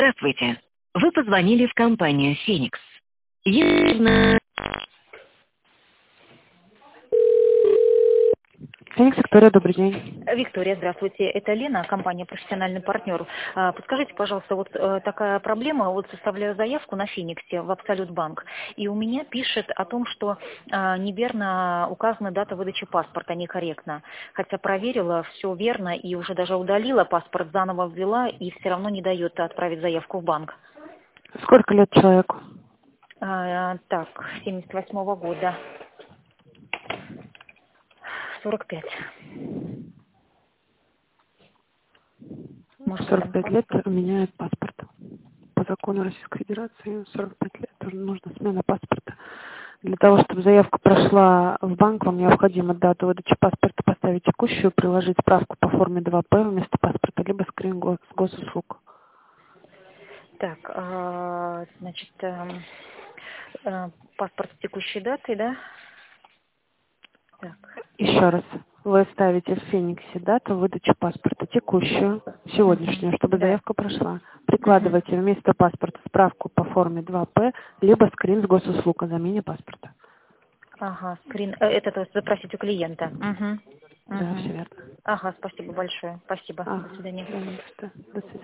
Здравствуйте. Вы позвонили в компанию «Феникс». Если... Феникс, Виктория, добрый день. Виктория, здравствуйте. Это Лена, компания «Профессиональный партнер». Подскажите, пожалуйста, вот такая проблема. Вот составляю заявку на Фениксе в Абсолют Банк, и у меня пишет о том, что неверно указана дата выдачи паспорта, некорректно. Хотя проверила, все верно, и уже даже удалила паспорт, заново ввела, и все равно не дает отправить заявку в банк. Сколько лет человеку? Так, 78-го года. 45. Может, там 45 лет паспорт? меняет паспорт. По закону Российской Федерации 45 лет нужна смена паспорта. Для того, чтобы заявка прошла в банк, вам необходимо дату выдачи паспорта поставить текущую, приложить справку по форме 2П вместо паспорта, либо скрин с госуслуг. Так, значит, паспорт с текущей датой, да? Так. Еще раз. Вы ставите в Фениксе дату выдачи паспорта текущую, сегодняшнюю, чтобы Да. заявка прошла. Прикладывайте вместо паспорта справку по форме 2П, либо скрин с госуслуг о замене паспорта. Ага, скрин. Это то есть запросить у клиента. Да, все верно. Ага, спасибо большое. Спасибо. До Ага, свидания. да, не за что. До свидания.